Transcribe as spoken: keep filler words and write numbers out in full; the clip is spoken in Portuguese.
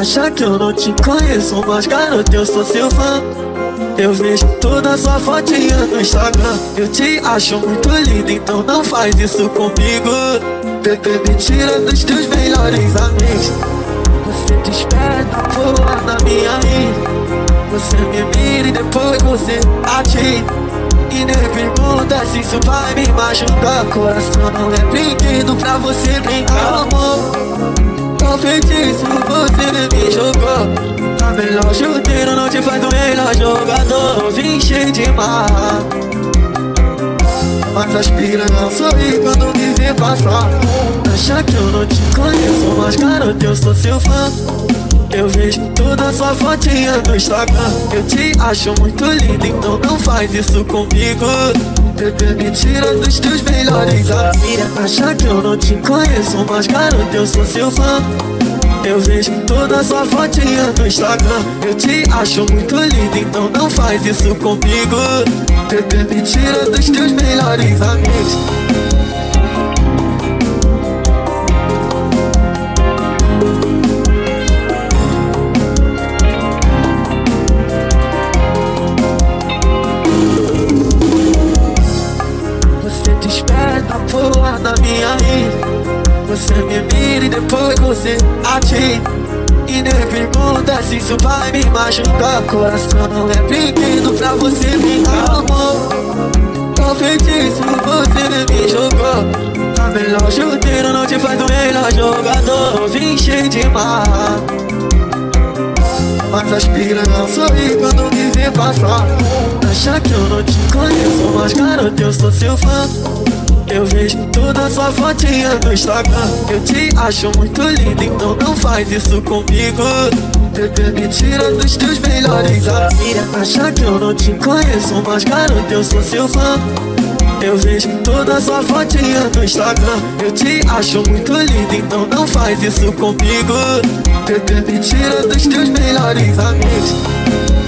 acha que eu não te conheço, mas garota, eu sou seu fã. Eu vejo toda sua fotinha no Instagram. Eu te acho muito linda, então não faz isso comigo. Bebê, me tira dos teus melhores amigos. Você desperta voar na minha rir. Você me mira e depois você atira. E nem pergunta se isso vai me machucar. Coração não é brinquedo pra você brincar, amor. Qual feitiço você me jogou? A melhor chuteiro não te faz o melhor jogador. Vim cheio de marra, mas as piranhas sorri quando me vê passar. Acha que eu não te conheço, mas garota, eu sou seu fã. Eu vejo toda sua fotinha no Instagram. Eu te acho muito linda, então não faz isso comigo. Bebê, me tira dos teus melhores amigos. Acha que eu não te conheço, mas garota, eu sou seu fã. Eu vejo toda sua fotinha no Instagram. Eu te acho muito linda, então não faz isso comigo. Bebê, me tira dos teus melhores amigos. Você desperta voar na minha rir. Você me mira e depois você atira. E nem pergunta se isso vai me machucar. Coração não é brinquedo pra você brincar, amor. Qual feitiço você me jogou? A melhor chuteiro não te faz o melhor jogador. Vim cheio de marra, mas as piranhas sorri quando me vê passar. Acha que eu não te conheço, mas garota, eu sou seu fã. Eu vejo toda sua fotinha no Instagram. Eu te acho muito linda, então não faz isso comigo. Bebê, me tira dos teus melhores amigos. Acha que eu não te conheço, mas garota, eu sou seu fã. Eu vejo toda sua fotinha no Instagram. Eu te acho muito linda, então não faz isso comigo. Bebê, me tira dos teus melhores amigos.